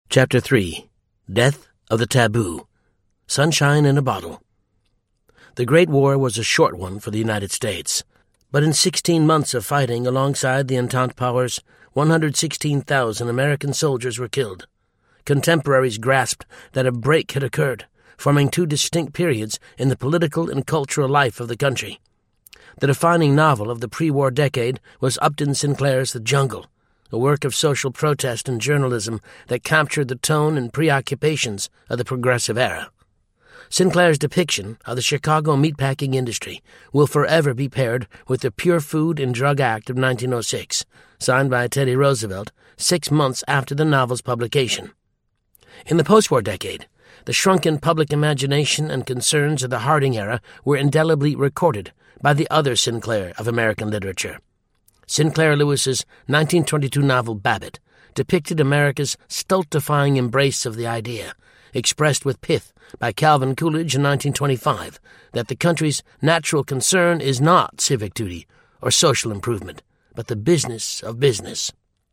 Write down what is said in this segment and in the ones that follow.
Chapter 3. Death of the Taboo. Sunshine in a Bottle. The Great War was a short one for the United States, but in 16 months of fighting alongside the Entente powers, 116,000 American soldiers were killed. Contemporaries grasped that a break had occurred, forming two distinct periods in the political and cultural life of the country. The defining novel of the pre-war decade was Upton Sinclair's The Jungle, a work of social protest and journalism that captured the tone and preoccupations of the progressive era. Sinclair's depiction of the Chicago meatpacking industry will forever be paired with the Pure Food and Drug Act of 1906, signed by Teddy Roosevelt 6 months after the novel's publication. In the post-war decade, the shrunken public imagination and concerns of the Harding era were indelibly recorded by the other Sinclair of American literature. Sinclair Lewis's 1922 novel Babbitt depicted America's stultifying embrace of the idea, expressed with pith by Calvin Coolidge in 1925, that the country's natural concern is not civic duty or social improvement, but the business of business.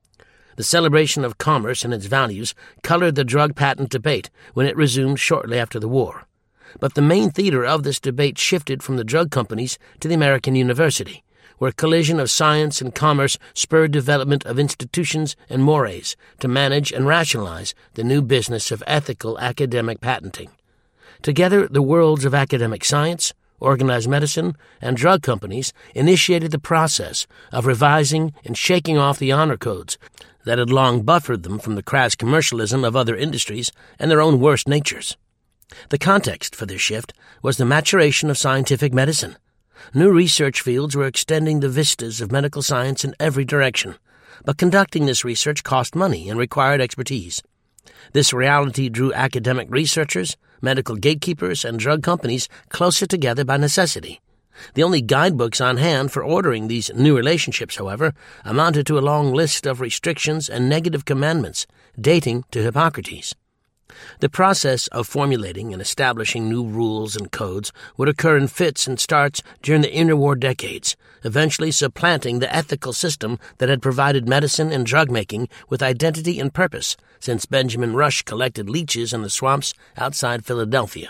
The celebration of commerce and its values colored the drug patent debate when it resumed shortly after the war. But the main theater of this debate shifted from the drug companies to the American university, where collision of science and commerce spurred development of institutions and mores to manage and rationalize the new business of ethical academic patenting. Together, the worlds of academic science, organized medicine, and drug companies initiated the process of revising and shaking off the honor codes that had long buffered them from the crass commercialism of other industries and their own worst natures. The context for this shift was the maturation of scientific medicine. New research fields were extending the vistas of medical science in every direction, but conducting this research cost money and required expertise. This reality drew academic researchers, medical gatekeepers, and drug companies closer together by necessity. The only guidebooks on hand for ordering these new relationships, however, amounted to a long list of restrictions and negative commandments dating to Hippocrates. The process of formulating and establishing new rules and codes would occur in fits and starts during the interwar decades, eventually supplanting the ethical system that had provided medicine and drug-making with identity and purpose since Benjamin Rush collected leeches in the swamps outside Philadelphia.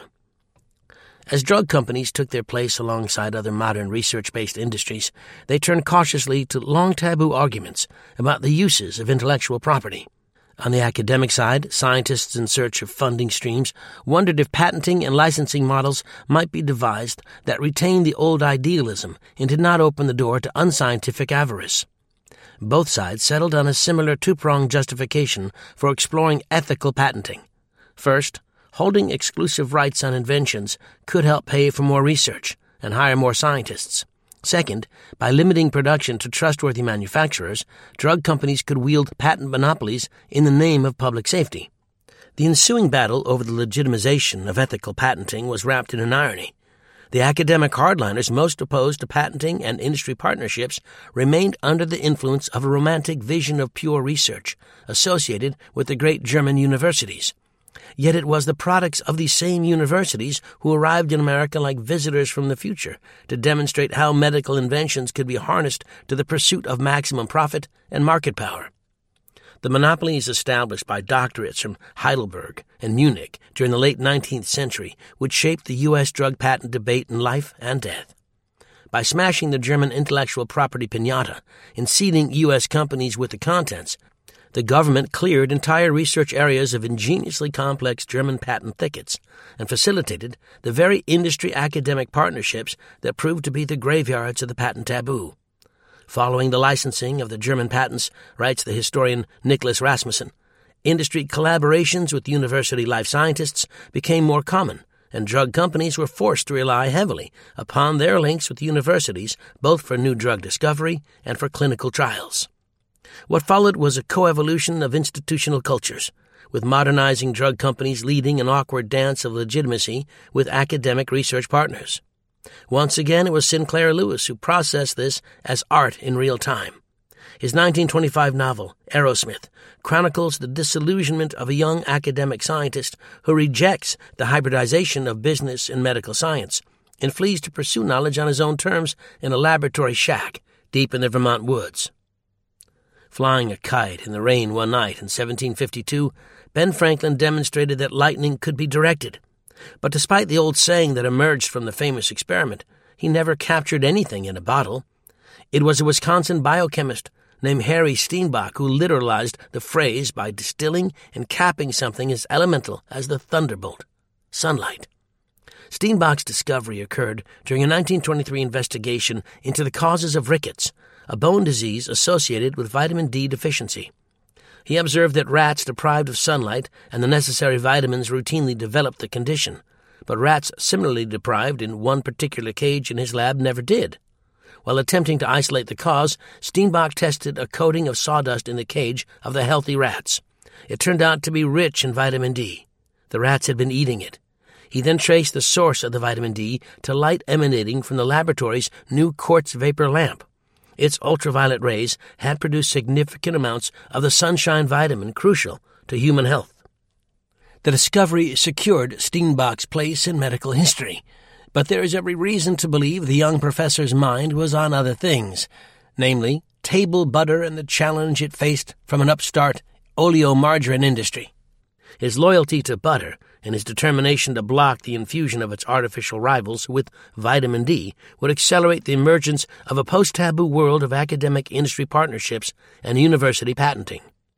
As drug companies took their place alongside other modern research-based industries, they turned cautiously to long-taboo arguments about the uses of intellectual property. On the academic side, scientists in search of funding streams wondered if patenting and licensing models might be devised that retained the old idealism and did not open the door to unscientific avarice. Both sides settled on a similar two-pronged justification for exploring ethical patenting. First, holding exclusive rights on inventions could help pay for more research and hire more scientists. Second, by limiting production to trustworthy manufacturers, drug companies could wield patent monopolies in the name of public safety. The ensuing battle over the legitimization of ethical patenting was wrapped in an irony. The academic hardliners most opposed to patenting and industry partnerships remained under the influence of a romantic vision of pure research associated with the great German universities. Yet it was the products of these same universities who arrived in America like visitors from the future to demonstrate how medical inventions could be harnessed to the pursuit of maximum profit and market power. The monopolies established by doctorates from Heidelberg and Munich during the late 19th century would shape the U.S. drug patent debate in life and death. By smashing the German intellectual property piñata and seeding U.S. companies with the contents, the government cleared entire research areas of ingeniously complex German patent thickets and facilitated the very industry-academic partnerships that proved to be the graveyards of the patent taboo. Following the licensing of the German patents, writes the historian Nicholas Rasmussen, industry collaborations with university life scientists became more common, and drug companies were forced to rely heavily upon their links with universities both for new drug discovery and for clinical trials. What followed was a coevolution of institutional cultures, with modernizing drug companies leading an awkward dance of legitimacy with academic research partners. Once again, it was Sinclair Lewis who processed this as art in real time. His 1925 novel, Arrowsmith, chronicles the disillusionment of a young academic scientist who rejects the hybridization of business and medical science and flees to pursue knowledge on his own terms in a laboratory shack deep in the Vermont woods. Flying a kite in the rain one night in 1752, Ben Franklin demonstrated that lightning could be directed. But despite the old saying that emerged from the famous experiment, he never captured anything in a bottle. It was a Wisconsin biochemist named Harry Steenbach who literalized the phrase by distilling and capping something as elemental as the thunderbolt, sunlight. Steenbach's discovery occurred during a 1923 investigation into the causes of rickets, a bone disease associated with vitamin D deficiency. He observed that rats deprived of sunlight and the necessary vitamins routinely developed the condition, but rats similarly deprived in one particular cage in his lab never did. While attempting to isolate the cause, Steenbach tested a coating of sawdust in the cage of the healthy rats. It turned out to be rich in vitamin D. The rats had been eating it. He then traced the source of the vitamin D to light emanating from the laboratory's new quartz vapor lamp. Its ultraviolet rays had produced significant amounts of the sunshine vitamin crucial to human health. The discovery secured Steenbach's place in medical history, but there is every reason to believe the young professor's mind was on other things, namely table butter and the challenge it faced from an upstart oleomargarine industry. His loyalty to butter and his determination to block the infusion of its artificial rivals with vitamin D would accelerate the emergence of a post-taboo world of academic industry partnerships and university patenting.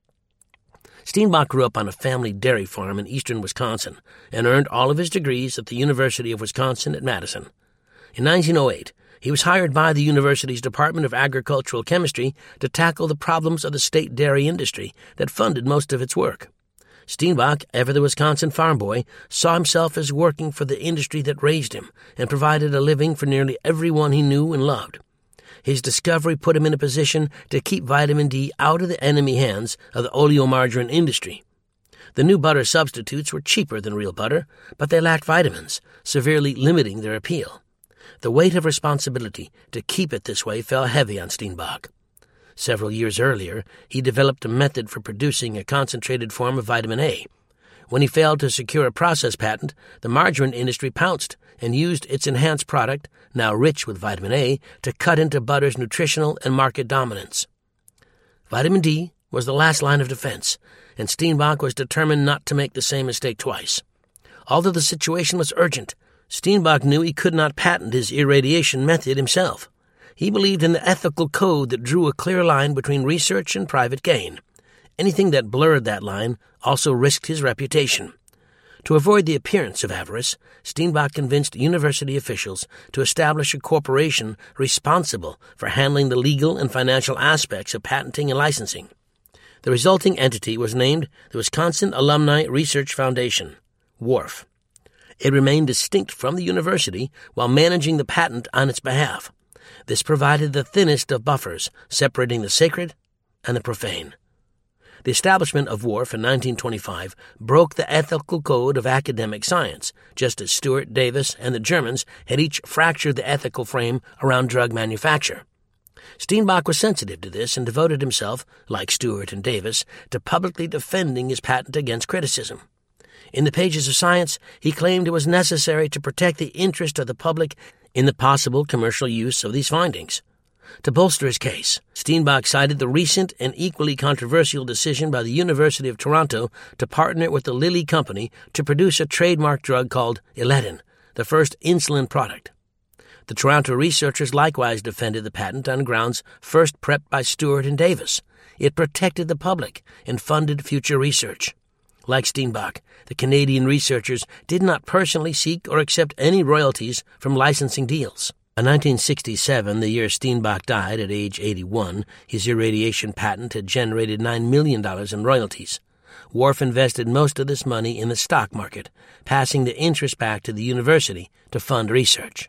Steenbach grew up on a family dairy farm in eastern Wisconsin and earned all of his degrees at the University of Wisconsin at Madison. In 1908, he was hired by the university's Department of Agricultural Chemistry to tackle the problems of the state dairy industry that funded most of its work. Steenbach, ever the Wisconsin farm boy, saw himself as working for the industry that raised him and provided a living for nearly everyone he knew and loved. His discovery put him in a position to keep vitamin D out of the enemy hands of the oleomargarine industry. The new butter substitutes were cheaper than real butter, but they lacked vitamins, severely limiting their appeal. The weight of responsibility to keep it this way fell heavy on Steenbach. Several years earlier, he developed a method for producing a concentrated form of vitamin A. When he failed to secure a process patent, the margarine industry pounced and used its enhanced product, now rich with vitamin A, to cut into butter's nutritional and market dominance. Vitamin D was the last line of defense, and Steenbach was determined not to make the same mistake twice. Although the situation was urgent, Steenbach knew he could not patent his irradiation method himself. He believed in the ethical code that drew a clear line between research and private gain. Anything that blurred that line also risked his reputation. To avoid the appearance of avarice, Steenbach convinced university officials to establish a corporation responsible for handling the legal and financial aspects of patenting and licensing. The resulting entity was named the Wisconsin Alumni Research Foundation, WARF. It remained distinct from the university while managing the patent on its behalf. This provided the thinnest of buffers, separating the sacred and the profane. The establishment of WARF in 1925 broke the ethical code of academic science, just as Stuart, Davis, and the Germans had each fractured the ethical frame around drug manufacture. Steenbach was sensitive to this and devoted himself, like Stuart and Davis, to publicly defending his patent against criticism. In the pages of Science, he claimed it was necessary to protect the interest of the public in the possible commercial use of these findings. To bolster his case, Steenbach cited the recent and equally controversial decision by the University of Toronto to partner with the Lilly Company to produce a trademark drug called Iletin, the first insulin product. The Toronto researchers likewise defended the patent on grounds first prepped by Stuart and Davis. It protected the public and funded future research. Like Steenbach, the Canadian researchers did not personally seek or accept any royalties from licensing deals. In 1967, the year Steenbach died at age 81, his irradiation patent had generated $9 million in royalties. WARF invested most of this money in the stock market, passing the interest back to the university to fund research.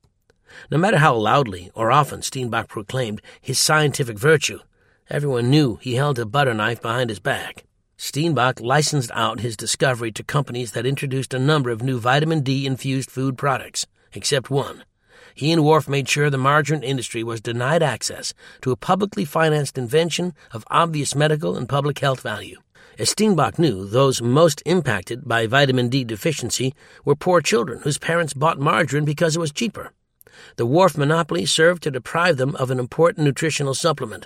No matter how loudly or often Steenbach proclaimed his scientific virtue, everyone knew he held a butter knife behind his back. Steenbach licensed out his discovery to companies that introduced a number of new vitamin D-infused food products, except one. He and WARF made sure the margarine industry was denied access to a publicly financed invention of obvious medical and public health value. As Steenbach knew, those most impacted by vitamin D deficiency were poor children whose parents bought margarine because it was cheaper. The WARF monopoly served to deprive them of an important nutritional supplement.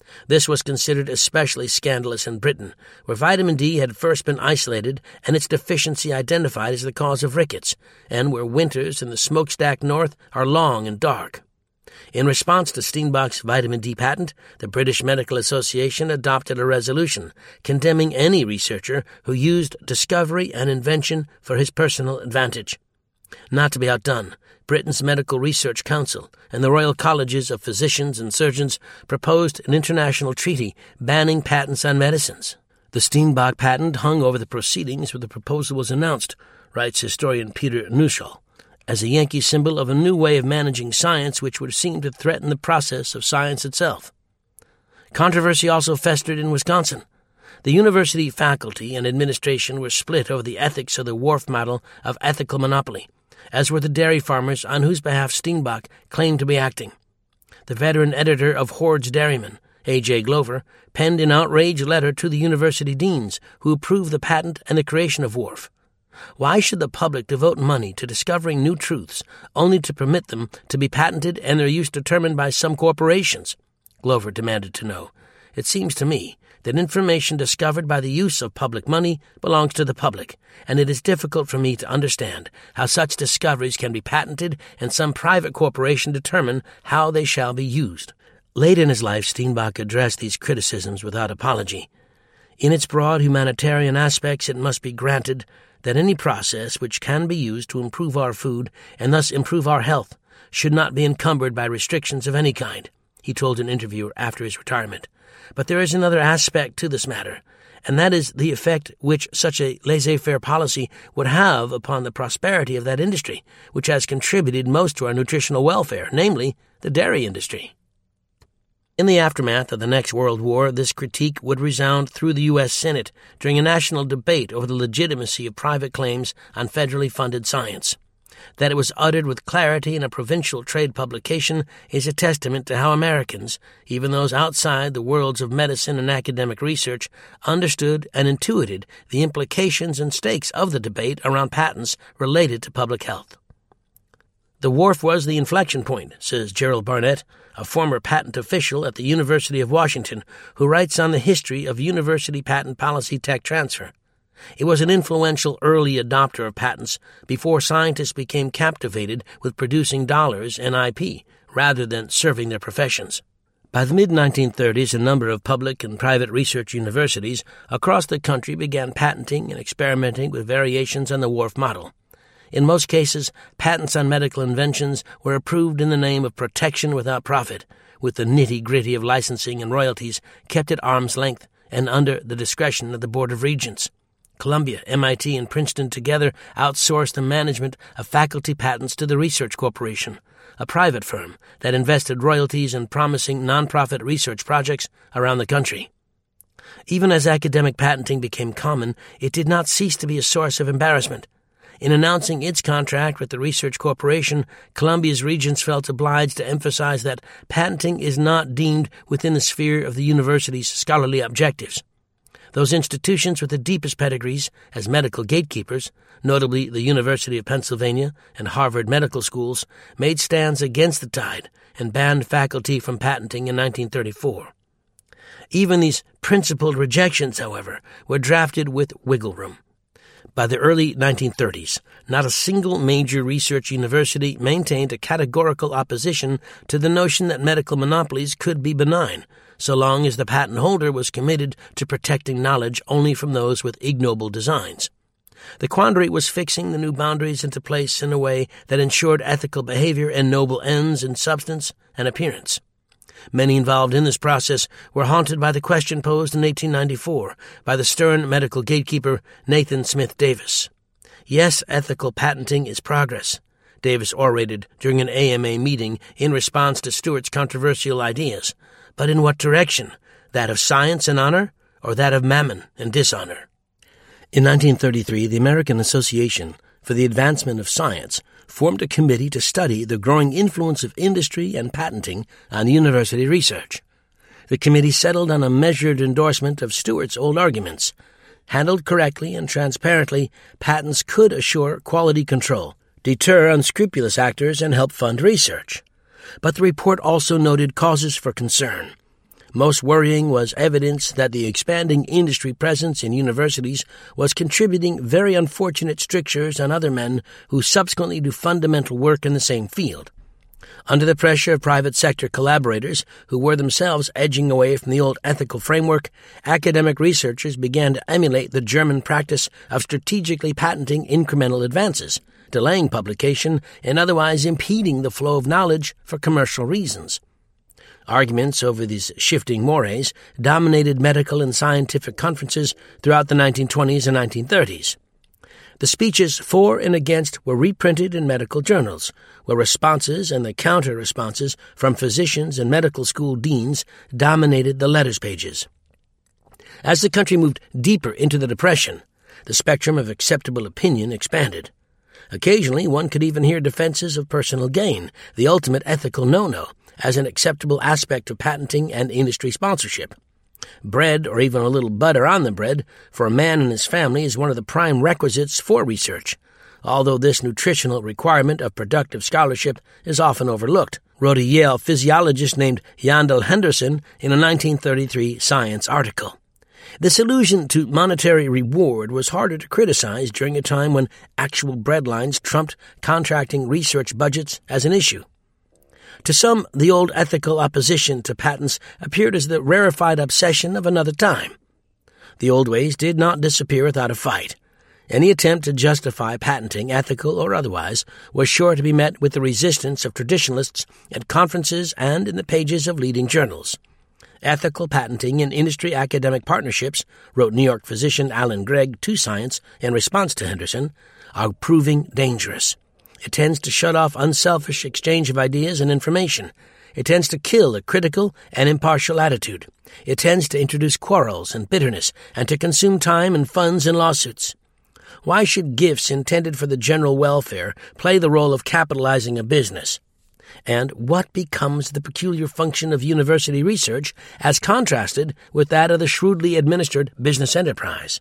This was considered especially scandalous in Britain, where vitamin D had first been isolated and its deficiency identified as the cause of rickets, and where winters in the smokestack north are long and dark. In response to Steenbach's vitamin D patent, the British Medical Association adopted a resolution condemning any researcher who used discovery and invention for his personal advantage. Not to be outdone, Britain's Medical Research Council and the Royal Colleges of Physicians and Surgeons proposed an international treaty banning patents on medicines. The Steenbach patent hung over the proceedings where the proposal was announced, writes historian Peter Neuschel, as a Yankee symbol of a new way of managing science which would seem to threaten the process of science itself. Controversy also festered in Wisconsin. The university faculty and administration were split over the ethics of the Wharf model of ethical monopoly, as were the dairy farmers on whose behalf Steenbach claimed to be acting. The veteran editor of Hoard's Dairyman, A.J. Glover, penned an outraged letter to the university deans who approved the patent and the creation of Wharf. Why should the public devote money to discovering new truths only to permit them to be patented and their use determined by some corporations? Glover demanded to know. It seems to me that information discovered by the use of public money belongs to the public, and it is difficult for me to understand how such discoveries can be patented and some private corporation determine how they shall be used. Late in his life, Steenbach addressed these criticisms without apology. In its broad humanitarian aspects, it must be granted that any process which can be used to improve our food and thus improve our health should not be encumbered by restrictions of any kind, he told an interviewer after his retirement. But there is another aspect to this matter, and that is the effect which such a laissez-faire policy would have upon the prosperity of that industry, which has contributed most to our nutritional welfare, namely the dairy industry. In the aftermath of the next World War, this critique would resound through the U.S. Senate during a national debate over the legitimacy of private claims on federally funded science. That it was uttered with clarity in a provincial trade publication is a testament to how Americans, even those outside the worlds of medicine and academic research, understood and intuited the implications and stakes of the debate around patents related to public health. The Wharf was the inflection point, says Gerald Barnett, a former patent official at the University of Washington, who writes on the history of university patent policy tech transfer. It was an influential early adopter of patents before scientists became captivated with producing dollars and IP rather than serving their professions. By the mid-1930s, a number of public and private research universities across the country began patenting and experimenting with variations on the Wharf model. In most cases, patents on medical inventions were approved in the name of protection without profit, with the nitty-gritty of licensing and royalties kept at arm's length and under the discretion of the Board of Regents. Columbia, MIT, and Princeton together outsourced the management of faculty patents to the Research Corporation, a private firm that invested royalties in promising nonprofit research projects around the country. Even as academic patenting became common, it did not cease to be a source of embarrassment. In announcing its contract with the Research Corporation, Columbia's regents felt obliged to emphasize that patenting is not deemed within the sphere of the university's scholarly objectives. Those institutions with the deepest pedigrees as medical gatekeepers, notably the University of Pennsylvania and Harvard Medical Schools, made stands against the tide and banned faculty from patenting in 1934. Even these principled rejections, however, were drafted with wiggle room. By the early 1930s, not a single major research university maintained a categorical opposition to the notion that medical monopolies could be benign, so long as the patent holder was committed to protecting knowledge only from those with ignoble designs. The quandary was fixing the new boundaries into place in a way that ensured ethical behavior and noble ends in substance and appearance. Many involved in this process were haunted by the question posed in 1894 by the stern medical gatekeeper Nathan Smith Davis. Yes, ethical patenting is progress, Davis orated during an AMA meeting in response to Stewart's controversial ideas. But in what direction? That of science and honor, or that of mammon and dishonor? In 1933, the American Association for the Advancement of Science formed a committee to study the growing influence of industry and patenting on university research. The committee settled on a measured endorsement of Stewart's old arguments. Handled correctly and transparently, patents could assure quality control, deter unscrupulous actors, and help fund research. But the report also noted causes for concern. Most worrying was evidence that the expanding industry presence in universities was contributing very unfortunate strictures on other men who subsequently do fundamental work in the same field. Under the pressure of private sector collaborators who were themselves edging away from the old ethical framework, academic researchers began to emulate the German practice of strategically patenting incremental advances, delaying publication and otherwise impeding the flow of knowledge for commercial reasons. Arguments over these shifting mores dominated medical and scientific conferences throughout the 1920s and 1930s. The speeches for and against were reprinted in medical journals, where responses and the counter-responses from physicians and medical school deans dominated the letters pages. As the country moved deeper into the Depression, the spectrum of acceptable opinion expanded. Occasionally, one could even hear defenses of personal gain, the ultimate ethical no-no, as an acceptable aspect of patenting and industry sponsorship. Bread, or even a little butter on the bread, for a man and his family is one of the prime requisites for research, although this nutritional requirement of productive scholarship is often overlooked, wrote a Yale physiologist named Yandel Henderson in a 1933 Science article. This allusion to monetary reward was harder to criticize during a time when actual breadlines trumped contracting research budgets as an issue. To some, the old ethical opposition to patents appeared as the rarefied obsession of another time. The old ways did not disappear without a fight. Any attempt to justify patenting, ethical or otherwise, was sure to be met with the resistance of traditionalists at conferences and in the pages of leading journals. Ethical patenting in industry academic partnerships, wrote New York physician Alan Gregg to Science in response to Henderson, are proving dangerous. It tends to shut off unselfish exchange of ideas and information. It tends to kill a critical and impartial attitude. It tends to introduce quarrels and bitterness and to consume time and funds in lawsuits. Why should gifts intended for the general welfare play the role of capitalizing a business? And what becomes the peculiar function of university research as contrasted with that of the shrewdly administered business enterprise?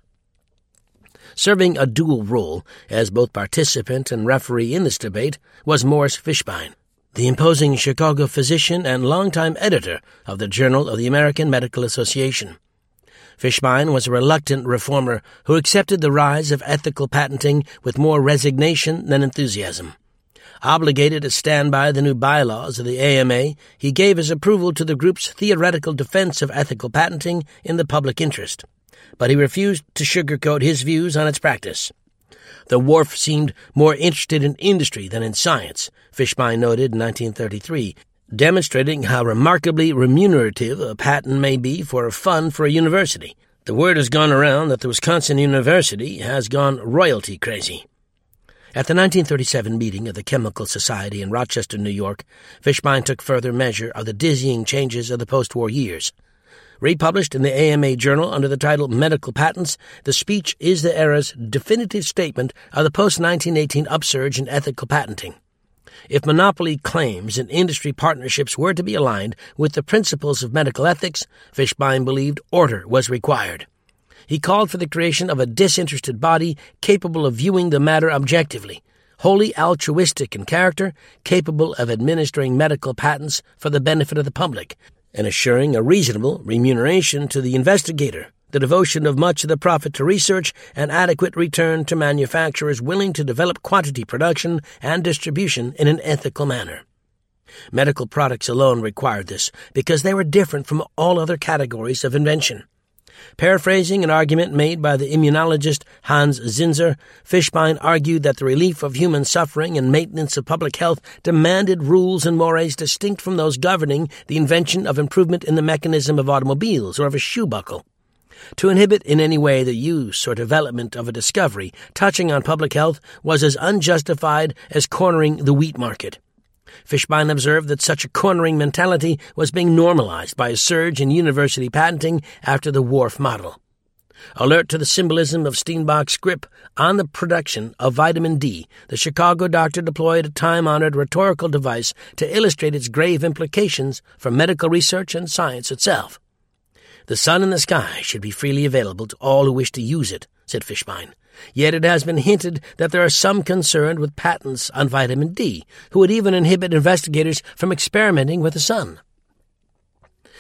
Serving a dual role as both participant and referee in this debate was Morris Fishbein, the imposing Chicago physician and longtime editor of the Journal of the American Medical Association. Fishbein was a reluctant reformer who accepted the rise of ethical patenting with more resignation than enthusiasm. Obligated to stand by the new bylaws of the AMA, he gave his approval to the group's theoretical defense of ethical patenting in the public interest, but he refused to sugarcoat his views on its practice. The Wharf seemed more interested in industry than in science, Fishbein noted in 1933, demonstrating how remarkably remunerative a patent may be for a fund for a university. The word has gone around that the Wisconsin University has gone royalty crazy. At the 1937 meeting of the Chemical Society in Rochester, New York, Fishbein took further measure of the dizzying changes of the post-war years. Republished in the AMA Journal under the title Medical Patents, the speech is the era's definitive statement of the post-1918 upsurge in ethical patenting. If monopoly claims and industry partnerships were to be aligned with the principles of medical ethics, Fishbein believed order was required. He called for the creation of a disinterested body capable of viewing the matter objectively, wholly altruistic in character, capable of administering medical patents for the benefit of the public, and assuring a reasonable remuneration to the investigator, the devotion of much of the profit to research, and adequate return to manufacturers willing to develop quantity production and distribution in an ethical manner. Medical products alone required this because they were different from all other categories of invention. Paraphrasing an argument made by the immunologist Hans Zinzer, Fishbein argued that the relief of human suffering and maintenance of public health demanded rules and mores distinct from those governing the invention of improvement in the mechanism of automobiles or of a shoe buckle. To inhibit in any way the use or development of a discovery touching on public health was as unjustified as cornering the wheat market. Fishbein observed that such a cornering mentality was being normalized by a surge in university patenting after the Wharf model. Alert to the symbolism of Steenbach's grip on the production of vitamin D, the Chicago doctor deployed a time-honored rhetorical device to illustrate its grave implications for medical research and science itself. The sun in the sky should be freely available to all who wish to use it, said Fishbein. Yet it has been hinted that there are some concerned with patents on vitamin D, who would even inhibit investigators from experimenting with the sun.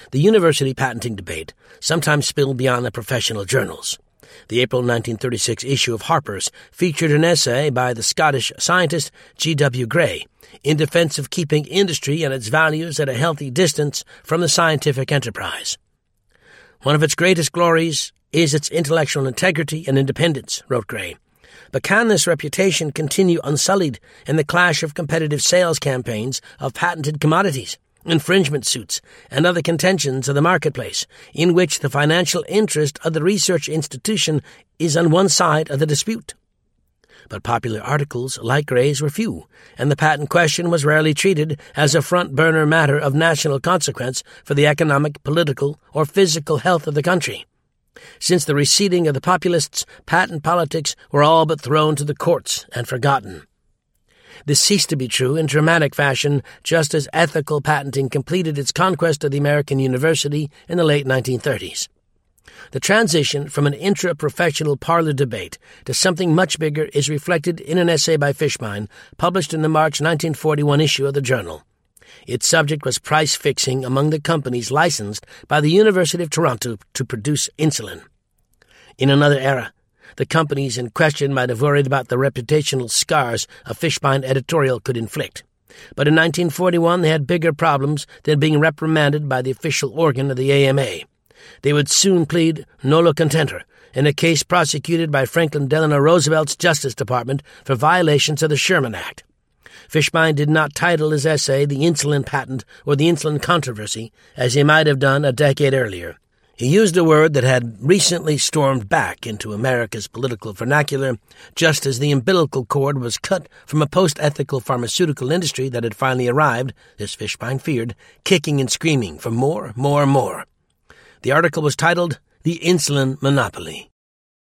The university patenting debate sometimes spilled beyond the professional journals. The April 1936 issue of Harper's featured an essay by the Scottish scientist G.W. Gray in defense of keeping industry and its values at a healthy distance from the scientific enterprise. "One of its greatest glories is its intellectual integrity and independence," wrote Gray. "But can this reputation continue unsullied in the clash of competitive sales campaigns of patented commodities, infringement suits, and other contentions of the marketplace, in which the financial interest of the research institution is on one side of the dispute?" But popular articles like Gray's were few, and the patent question was rarely treated as a front-burner matter of national consequence for the economic, political, or physical health of the country. Since the receding of the populists, patent politics were all but thrown to the courts and forgotten. This ceased to be true in dramatic fashion just as ethical patenting completed its conquest of the American university in the late 1930s. The transition from an intra-professional parlor debate to something much bigger is reflected in an essay by Fishbein published in the March 1941 issue of the Journal. Its subject was price-fixing among the companies licensed by the University of Toronto to produce insulin. In another era, the companies in question might have worried about the reputational scars a Fishbein editorial could inflict. But in 1941 they had bigger problems than being reprimanded by the official organ of the AMA. They would soon plead nolo contendere in a case prosecuted by Franklin Delano Roosevelt's Justice Department for violations of the Sherman Act. Fishbein did not title his essay The Insulin Patent or The Insulin Controversy, as he might have done a decade earlier. He used a word that had recently stormed back into America's political vernacular, just as the umbilical cord was cut from a post-ethical pharmaceutical industry that had finally arrived, as Fishbein feared, kicking and screaming for more. The article was titled The Insulin Monopoly.